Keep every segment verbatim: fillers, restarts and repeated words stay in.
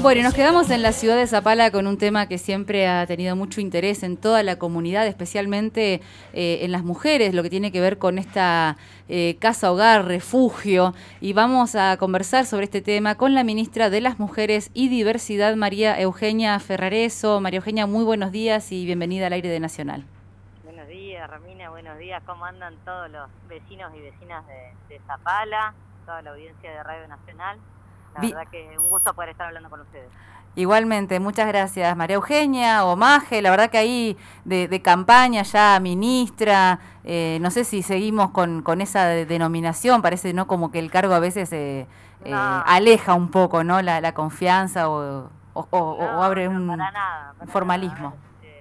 Bueno, nos quedamos en la ciudad de Zapala con un tema que siempre ha tenido mucho interés en toda la comunidad, especialmente eh, en las mujeres, lo que tiene que ver con esta eh, casa hogar, refugio, y vamos a conversar sobre este tema con la ministra de las Mujeres y Diversidad, María Eugenia Ferrareso. María Eugenia, muy buenos días y bienvenida al aire de Nacional. Buenos días, Romina, buenos días. ¿Cómo andan todos los vecinos y vecinas de, de Zapala, toda la audiencia de Radio Nacional? La Vi- verdad que un gusto poder estar hablando con ustedes. Igualmente, muchas gracias María Eugenia o Maje, la verdad que ahí de, de campaña ya ministra, eh, no sé si seguimos con, con esa de- denominación, parece no como que el cargo a veces eh, eh, No, aleja un poco, ¿no? la, la confianza o, o, o- o no, abre no, un para nada, para formalismo. nada. Este,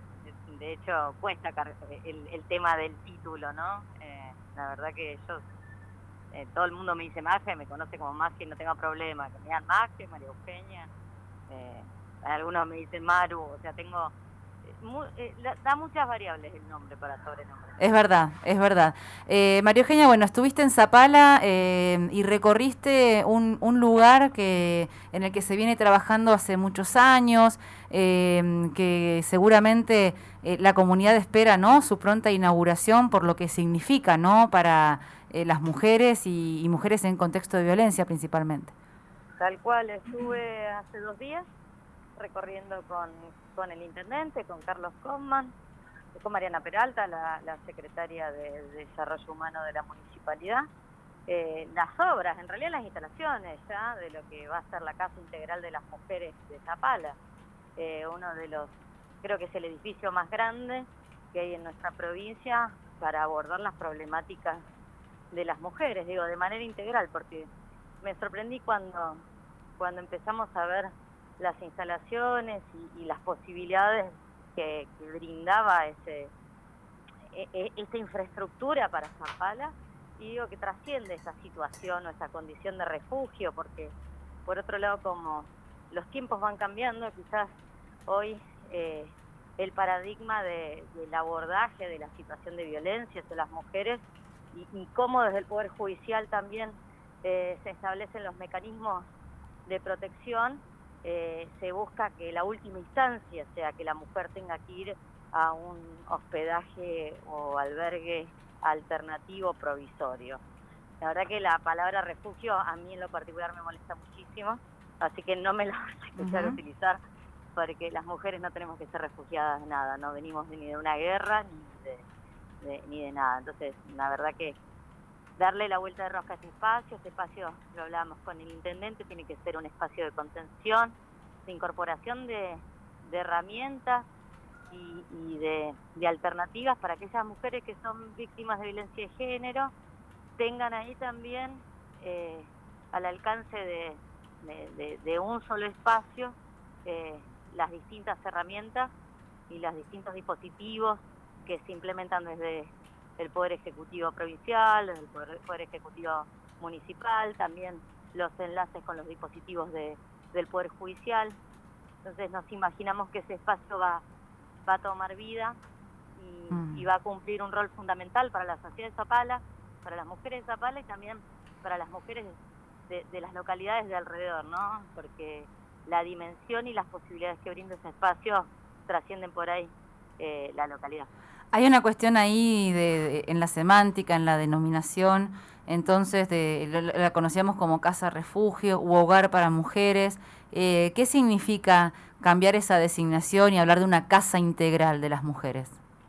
de hecho, cuesta car- el, el tema del título, ¿no? Eh, la verdad que yo, eh, todo el mundo me dice Maje, me conoce como Maje y no tengo problema. Que me digan Maje, María Eugenia. Eh, algunos me dicen Maru, o sea, tengo... eh, mu- eh, la- da muchas variables el nombre para sobrenombre. Es verdad, es verdad. Eh, María Eugenia, bueno, estuviste en Zapala eh, y recorriste un, un lugar que en el que se viene trabajando hace muchos años, eh, que seguramente eh, la comunidad espera, ¿no?, su pronta inauguración por lo que significa, ¿no?, para eh, las mujeres y, y mujeres en contexto de violencia principalmente. Tal cual, estuve hace dos días recorriendo con, con el intendente, con Carlos Comman, con Mariana Peralta, la, la secretaria de Desarrollo Humano de la Municipalidad, eh, las obras, en realidad las instalaciones ya de lo que va a ser la Casa Integral de las Mujeres de Zapala, eh, uno de los, creo que es el edificio más grande que hay en nuestra provincia para abordar las problemáticas de las mujeres, digo, de manera integral, porque me sorprendí cuando, cuando empezamos a ver las instalaciones y, y las posibilidades que, que brindaba ese, e, e, esa infraestructura para Zapala, y digo que trasciende esa situación o esa condición de refugio, porque por otro lado, como los tiempos van cambiando, quizás hoy eh, el paradigma de, del abordaje de la situación de violencia de las mujeres y, y cómo desde el Poder Judicial también eh, se establecen los mecanismos de protección, eh, se busca que la última instancia sea que la mujer tenga que ir a un hospedaje o albergue alternativo provisorio. La verdad que la palabra refugio a mí en lo particular me molesta muchísimo, así que no me la vas a escuchar Uh-huh. utilizar, porque las mujeres no tenemos que ser refugiadas de nada, no venimos ni de una guerra ni de, de, ni de nada. Entonces, la verdad que darle la vuelta de rosca a ese espacio, ese espacio, lo hablábamos con el intendente, tiene que ser un espacio de contención, de incorporación de, de herramientas y, y de, de alternativas para que esas mujeres que son víctimas de violencia de género tengan ahí también eh, al alcance de, de, de, de un solo espacio eh, las distintas herramientas y los distintos dispositivos que se implementan desde el Poder Ejecutivo Provincial, desde el Poder, Poder Ejecutivo Municipal, también los enlaces con los dispositivos de, del Poder Judicial. Entonces nos imaginamos que ese espacio va, va a tomar vida y, mm. y va a cumplir un rol fundamental para la sociedad de Zapala, para las mujeres de Zapala y también para las mujeres de, de las localidades de alrededor, ¿no? Porque la dimensión y las posibilidades que brinda ese espacio trascienden por ahí eh, la localidad. Hay una cuestión ahí de, de, en la semántica, en la denominación, entonces de, la, la conocíamos como casa refugio u hogar para mujeres. Eh, ¿Qué significa cambiar esa designación y hablar de una casa integral de las mujeres?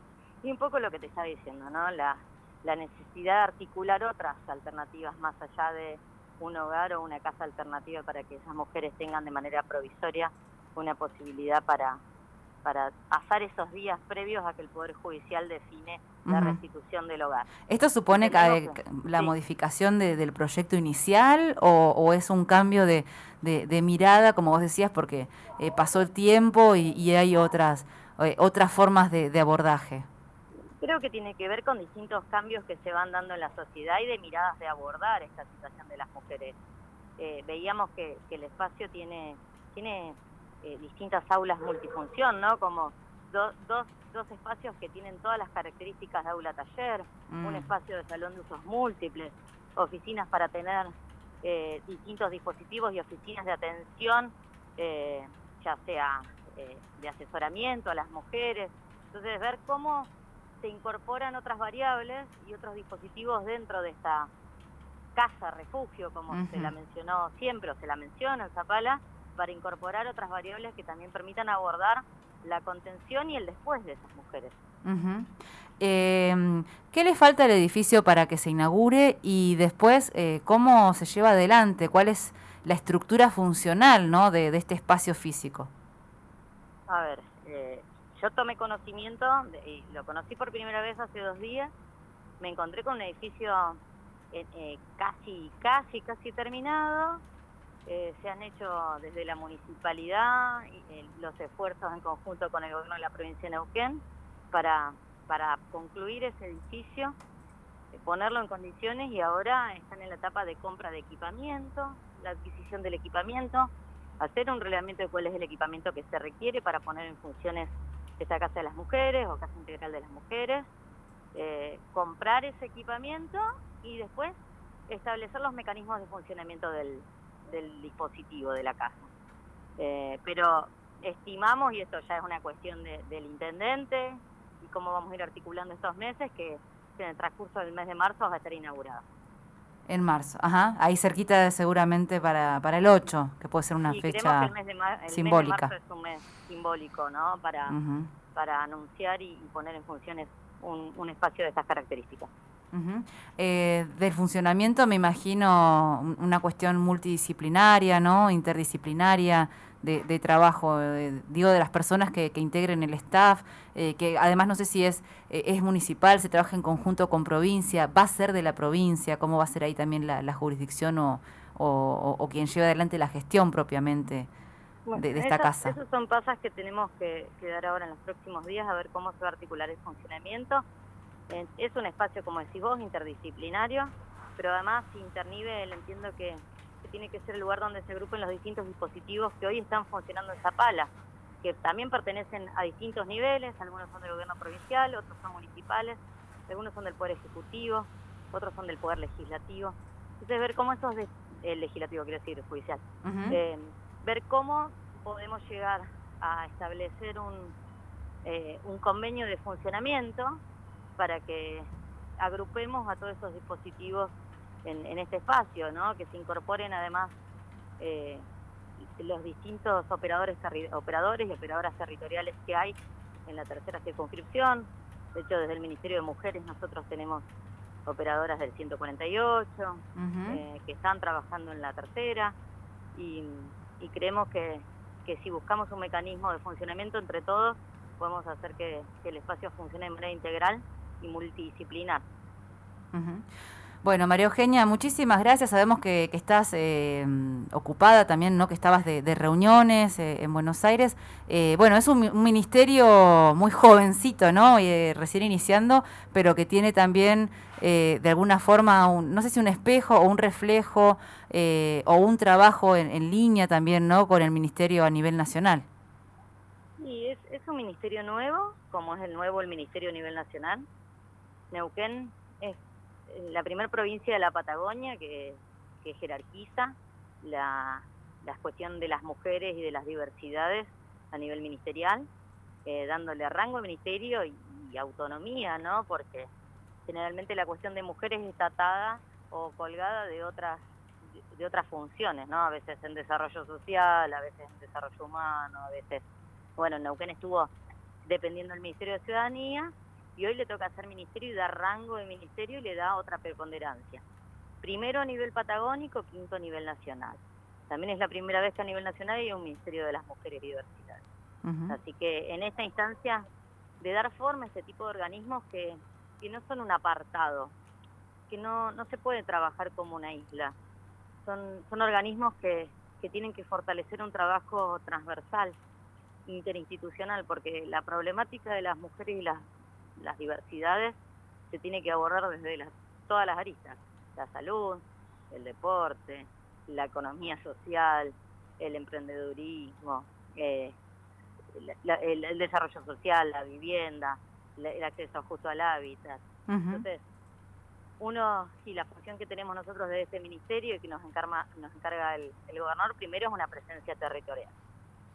Y un poco lo que te estaba diciendo, ¿no? La, la necesidad de articular otras alternativas más allá de un hogar o una casa alternativa para que esas mujeres tengan de manera provisoria una posibilidad para... para pasar esos días previos a que el Poder Judicial define la uh-huh. restitución del hogar. ¿Esto supone que, que la sí. modificación de, del proyecto inicial o, o es un cambio de, de, de mirada, como vos decías, porque eh, pasó el tiempo y, y hay otras, eh, otras formas de, de abordaje? Creo que tiene que ver con distintos cambios que se van dando en la sociedad y de miradas de abordar esta situación de las mujeres. Eh, veíamos que, que el espacio tiene... tiene Eh, distintas aulas multifunción, ¿no? Como do, dos, dos espacios que tienen todas las características de aula taller, mm. un espacio de salón de usos múltiples, oficinas para tener eh, distintos dispositivos y oficinas de atención eh, ya sea eh, de asesoramiento a las mujeres. Entonces, ver cómo se incorporan otras variables y otros dispositivos dentro de esta casa refugio, como uh-huh. se la mencionó siempre, o se la menciona en Zapala, para incorporar otras variables que también permitan abordar la contención y el después de esas mujeres. Uh-huh. Eh, ¿Qué le falta al edificio para que se inaugure y después eh, cómo se lleva adelante? ¿Cuál es la estructura funcional, ¿no? de, de este espacio físico? A ver, eh, yo tomé conocimiento, de, y lo conocí por primera vez hace dos días, me encontré con un edificio eh, eh, casi, casi, casi terminado. Eh, se han hecho desde la municipalidad eh, los esfuerzos en conjunto con el gobierno de la provincia de Neuquén para, para concluir ese edificio, eh, ponerlo en condiciones, y ahora están en la etapa de compra de equipamiento, la adquisición del equipamiento, hacer un relevamiento de cuál es el equipamiento que se requiere para poner en funciones esta Casa de las Mujeres o Casa Integral de las Mujeres, eh, comprar ese equipamiento y después establecer los mecanismos de funcionamiento del del dispositivo de la casa. Eh, pero estimamos, y esto ya es una cuestión de, del intendente y cómo vamos a ir articulando estos meses, que, que en el transcurso del mes de marzo va a estar inaugurado. En marzo, ajá, ahí cerquita seguramente para, para el ocho, que puede ser una sí, fecha que el mes de mar, el simbólica. mes de marzo es un mes simbólico, ¿no? Para, uh-huh. para anunciar y, y poner en funciones un, un espacio de estas características. Uh-huh. Eh, del funcionamiento me imagino una cuestión multidisciplinaria, ¿no? Interdisciplinaria de, de trabajo, de, digo, de las personas que, que integren el staff, eh, que además no sé si es, eh, es municipal, se trabaja en conjunto con provincia, va a ser de la provincia, cómo va a ser ahí también la, la jurisdicción o, o, o, o quien lleva adelante la gestión propiamente bueno, de, de esta esas, casa. Esos son pasos que tenemos que, que dar ahora en los próximos días, a ver cómo se va a articular el funcionamiento. Es un espacio, como decís vos, interdisciplinario, pero además internivel. Entiendo que, que tiene que ser el lugar donde se agrupen los distintos dispositivos que hoy están funcionando en Zapala, que también pertenecen a distintos niveles, algunos son del gobierno provincial, otros son municipales, algunos son del Poder Ejecutivo, otros son del Poder Legislativo. Entonces, ver cómo esos, de, el legislativo quiero decir, judicial, uh-huh. eh, ver cómo podemos llegar a establecer un, eh, un convenio de funcionamiento para que agrupemos a todos esos dispositivos en, en este espacio, ¿no? Que se incorporen además eh, los distintos operadores, operadores y operadoras territoriales que hay en la tercera circunscripción. De hecho, desde el Ministerio de Mujeres nosotros tenemos operadoras del ciento cuarenta y ocho, uh-huh. eh, que están trabajando en la tercera, y, y creemos que, que si buscamos un mecanismo de funcionamiento entre todos, podemos hacer que, que el espacio funcione de manera integral y multidisciplinar. Uh-huh. Bueno, María Eugenia, muchísimas gracias. Sabemos que, que estás eh, ocupada también, ¿no? Que estabas de, de reuniones eh, en Buenos Aires. Eh, bueno, es un, un ministerio muy jovencito, ¿no? Eh, recién iniciando, pero que tiene también eh, de alguna forma, un, no sé si un espejo o un reflejo eh, o un trabajo en, en línea también, ¿no? Con el ministerio a nivel nacional. Sí, es, es un ministerio nuevo, como es el nuevo el ministerio a nivel nacional. Neuquén es la primera provincia de la Patagonia que, que jerarquiza la, la cuestión de las mujeres y de las diversidades a nivel ministerial, eh, dándole rango al ministerio y, y autonomía, ¿no? Porque generalmente la cuestión de mujeres está atada o colgada de otras de, de otras funciones, ¿no? A veces en desarrollo social, a veces en desarrollo humano, a veces, bueno, Neuquén estuvo dependiendo del Ministerio de Ciudadanía, y hoy le toca hacer ministerio y dar rango de ministerio y le da otra preponderancia. Primero a nivel patagónico, quinto a nivel nacional. También es la primera vez que a nivel nacional hay un Ministerio de las Mujeres y Diversidades. Uh-huh. Así que en esta instancia de dar forma a este tipo de organismos que, que no son un apartado, que no, no se puede trabajar como una isla. Son, son organismos que, que tienen que fortalecer un trabajo transversal, interinstitucional, porque la problemática de las mujeres y las las diversidades se tiene que abordar desde las, todas las aristas: la salud, el deporte, la economía social, el emprendedurismo, eh, la, el, el desarrollo social, la vivienda, la, el acceso justo al hábitat. Uh-huh. Entonces, uno, y la función que tenemos nosotros desde este ministerio y que nos encarga, nos encarga el, el gobernador, primero es una presencia territorial.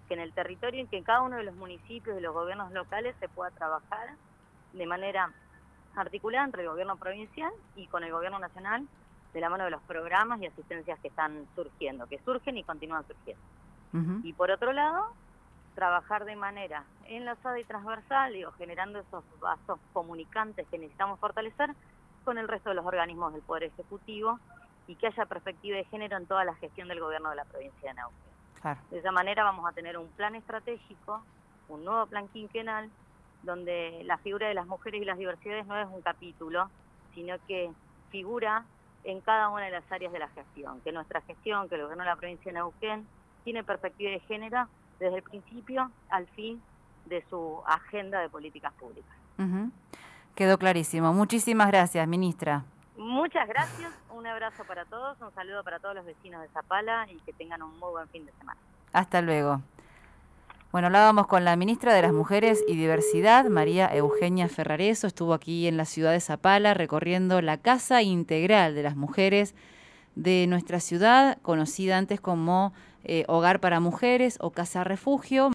que en el territorio, en que en cada uno de los municipios y los gobiernos locales se pueda trabajar de manera articulada entre el gobierno provincial y con el gobierno nacional, de la mano de los programas y asistencias que están surgiendo, que surgen y continúan surgiendo. Uh-huh. Y por otro lado, trabajar de manera enlazada y transversal, digo, generando esos vasos comunicantes que necesitamos fortalecer con el resto de los organismos del Poder Ejecutivo y que haya perspectiva de género en toda la gestión del gobierno de la provincia de Neuquén. Claro. De esa manera vamos a tener un plan estratégico, un nuevo plan quinquenal, donde la figura de las mujeres y las diversidades no es un capítulo, sino que figura en cada una de las áreas de la gestión, que nuestra gestión, que el gobierno de la provincia de Neuquén, tiene perspectiva de género desde el principio al fin de su agenda de políticas públicas. Uh-huh. Quedó clarísimo. Muchísimas gracias, ministra. Muchas gracias, un abrazo para todos, un saludo para todos los vecinos de Zapala y que tengan un muy buen fin de semana. Hasta luego. Bueno, hablábamos con la ministra de las Mujeres y Diversidad, María Eugenia Ferrareso. Estuvo aquí en la ciudad de Zapala recorriendo la Casa Integral de las Mujeres de nuestra ciudad, conocida antes como eh, Hogar para Mujeres o Casa Refugio.